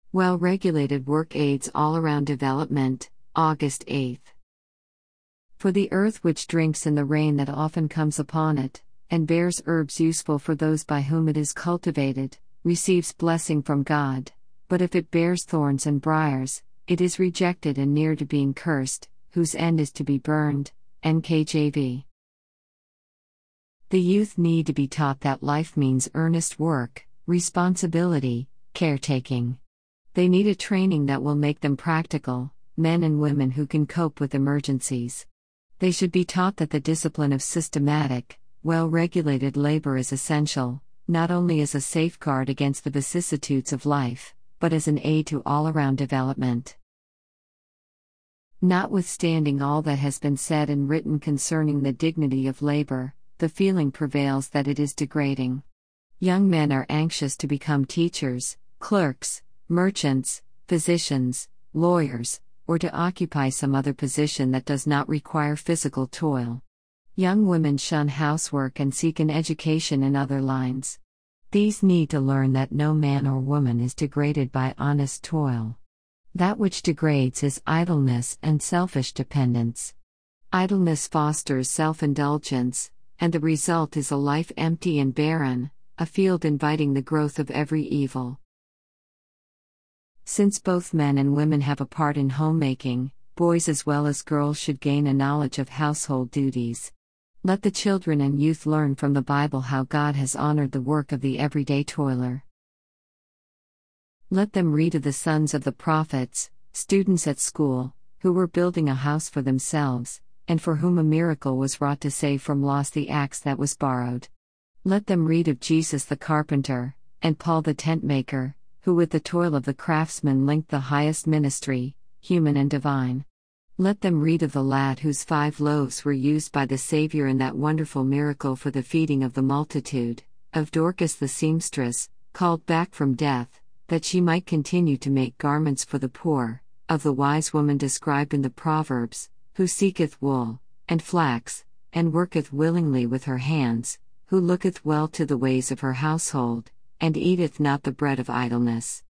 Well-regulated work aids all-around development, August 8. For the earth which drinks in the rain that often comes upon it, and bears herbs useful for those by whom it is cultivated, receives blessing from God, but if it bears thorns and briars, it is rejected and near to being cursed, whose end is to be burned. NKJV. The youth need to be taught that life means earnest work, responsibility, caretaking. They need a training that will make them practical, men and women who can cope with emergencies. They should be taught that the discipline of systematic, well-regulated labor is essential, not only as a safeguard against the vicissitudes of life, but as an aid to all-around development. Notwithstanding all that has been said and written concerning the dignity of labor, the feeling prevails that it is degrading. Young men are anxious to become teachers, clerks, merchants, physicians, lawyers, or to occupy some other position that does not require physical toil. Young women shun housework and seek an education in other lines. These need to learn that no man or woman is degraded by honest toil. That which degrades is idleness and selfish dependence. Idleness fosters self-indulgence, and the result is a life empty and barren, a field inviting the growth of every evil. Since both men and women have a part in homemaking, boys as well as girls should gain a knowledge of household duties. Let the children and youth learn from the Bible how God has honored the work of the everyday toiler. Let them read of the sons of the prophets, students at school, who were building a house for themselves, and for whom a miracle was wrought to save from loss the axe that was borrowed. Let them read of Jesus the carpenter, and Paul the tentmaker, who with the toil of the craftsman linked the highest ministry, human and divine. Let them read of the lad whose 5 loaves were used by the Savior in that wonderful miracle for the feeding of the multitude, of Dorcas the seamstress, called back from death, that she might continue to make garments for the poor, of the wise woman described in the Proverbs, who seeketh wool, and flax, and worketh willingly with her hands, who looketh well to the ways of her household, and eateth not the bread of idleness.